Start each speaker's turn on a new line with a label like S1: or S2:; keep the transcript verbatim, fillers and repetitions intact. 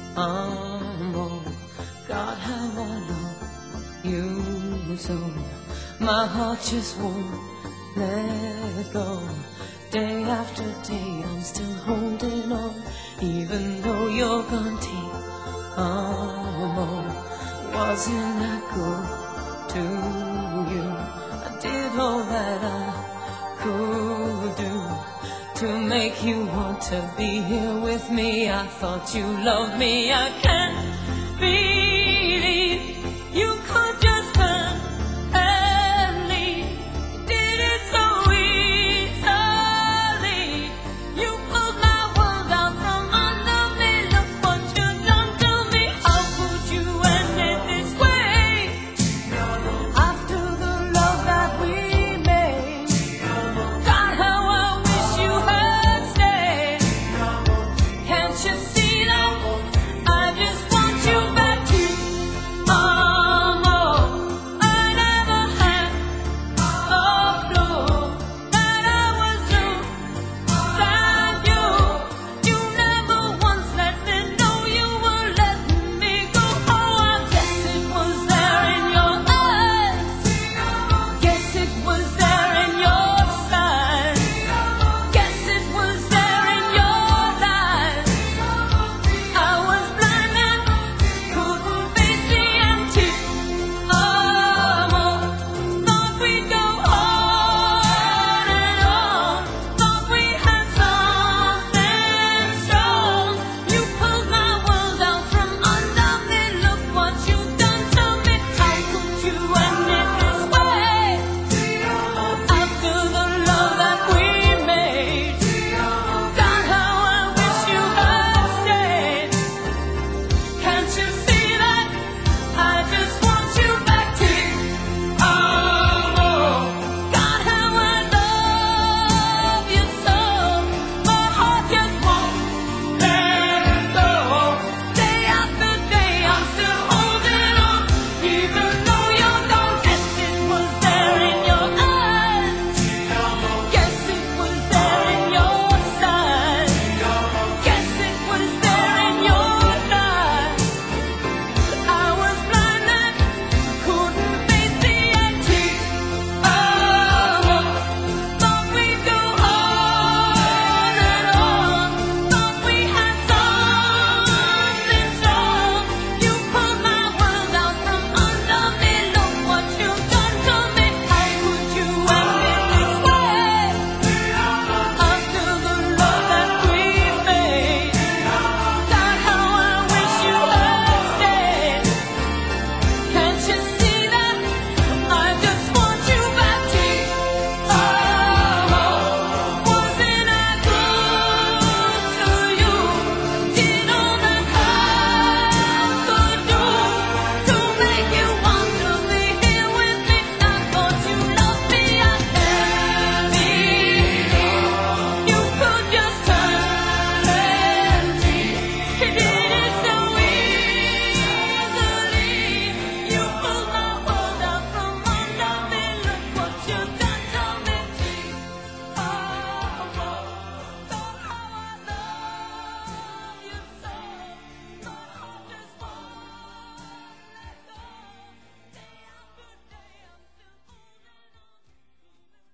S1: Oh, God, how I love you so. My heart just won't let go. Day after day I'm still holding on, even though you're gone deep. Oh, wasn't I good to you? I did all that I could do to make you want to be here with me. I thought you loved me. I can't be